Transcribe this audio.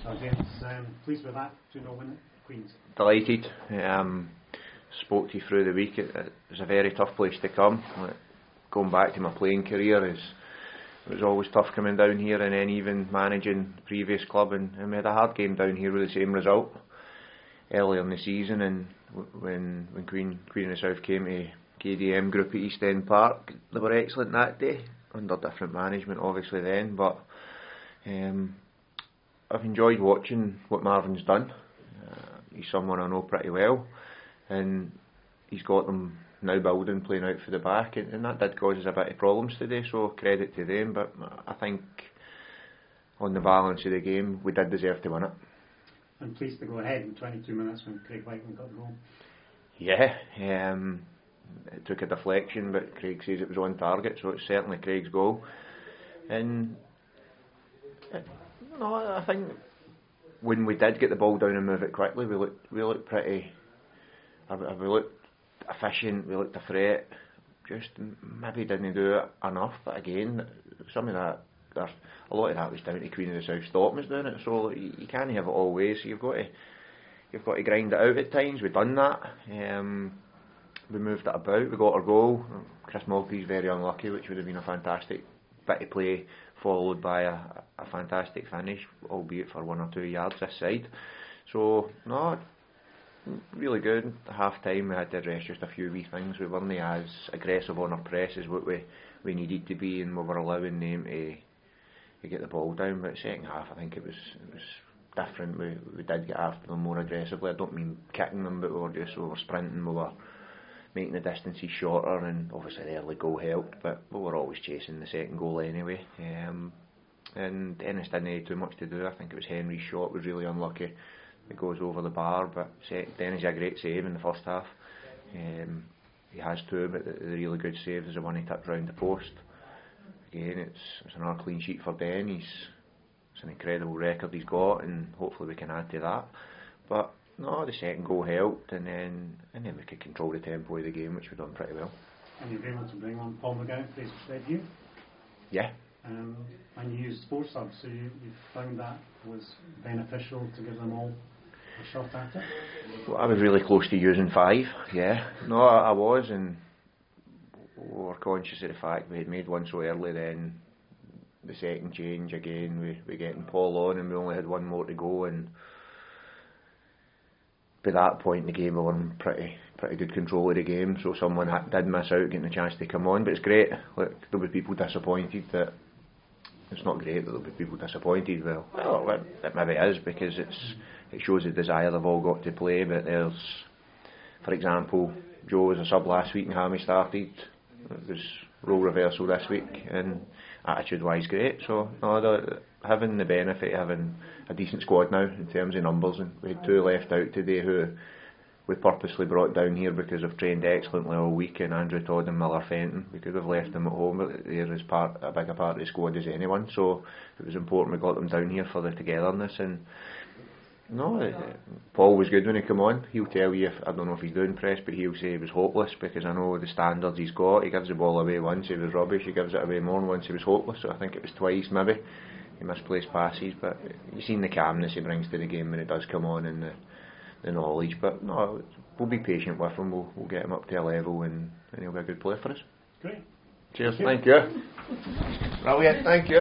James, pleased with that 2-0 win at Queen's. Delighted. Spoke to you through the week. It was a very tough place to come. Going back to my playing career, it was always tough coming down here, and then even managing the previous club, and we had a hard game down here with the same result earlier in the season. And when Queen of the South came to KDM Group at East End Park, they were excellent that day, under different management obviously then, but I've enjoyed watching what Marvin's done. He's someone I know pretty well, and he's got them now building, playing out for the back, and that did cause us a bit of problems today, so credit to them. But I think on the balance of the game, we did deserve to win it. I'm pleased to go ahead in 22 minutes when Craig Whiteman got the goal. Yeah, it took a deflection, but Craig says it was on target, so it's certainly Craig's goal. And no, I think when we did get the ball down and move it quickly, we looked pretty. We looked efficient. We looked a threat. Just maybe didn't do it enough. But again, some of that, a lot of that was down to Queen of the South stopping us doing it. So you can't have it all ways. So you've got to grind it out at times. We've done that. We moved it about. We got our goal. Chris Mulkey's very unlucky, which would have been a fantastic bit of play, followed by a fantastic finish, albeit for 1 or 2 yards this side. So no, really good. At half time we had to address just a few wee things. We weren't as aggressive on our press as what we needed to be, and we were allowing them to get the ball down. But second half, I think it was different. We did get after them more aggressively. I don't mean kicking them, but we were sprinting, we were making the distances shorter, and obviously the early goal helped, but we were always chasing the second goal anyway. And Dennis didn't have too much to do. I think it was Henry's shot was really unlucky. It goes over the bar, but Dennis had a great save in the first half. He has two, but the really good save is the one he tipped round the post. Again, it's another clean sheet for Den. It's an incredible record he's got, and hopefully we can add to that. But no, the second goal helped, and then we could control the tempo of the game, which we've done pretty well. And you were able to bring on Paul McGowan, Fraser Steadview. Yeah. And you used 4 subs, so you found that was beneficial to give them all a shot at it? Well, I was really close to using 5, yeah. No, I was, and we were conscious of the fact we had made one so early. Then the second change again, we getting Paul on, and we only had one more to go, and by that point in the game we were in pretty good control of the game, so someone did miss out getting a chance to come on. But it's great. Look, there'll be people disappointed that it's not great that there'll be people disappointed. Well, it maybe is, because it shows the desire they've all got to play. But there's, for example, Joe was a sub last week and Hammy started. It was role reversal this week, and attitude wise great. So having the benefit of having a decent squad now in terms of numbers, and we had 2 left out today who we purposely brought down here because they've trained excellently all week, and Andrew Todd and Miller Fenton. We could have left them at home, but they're as a bigger part of the squad as anyone, so it was important we got them down here for the togetherness. And no, Paul was good when he came on. He'll tell you, I don't know if he's doing press, but he'll say he was hopeless, because I know the standards he's got. He gives the ball away once, he was rubbish. He gives it away more, and once he was hopeless, so I think it was twice maybe he misplaced passes. But you've seen the calmness he brings to the game when it does come on, and the knowledge. But no, we'll be patient with him. We'll get him up to a level, and he'll be a good player for us. Great. Cheers. Thank you. Brilliant. Thank you.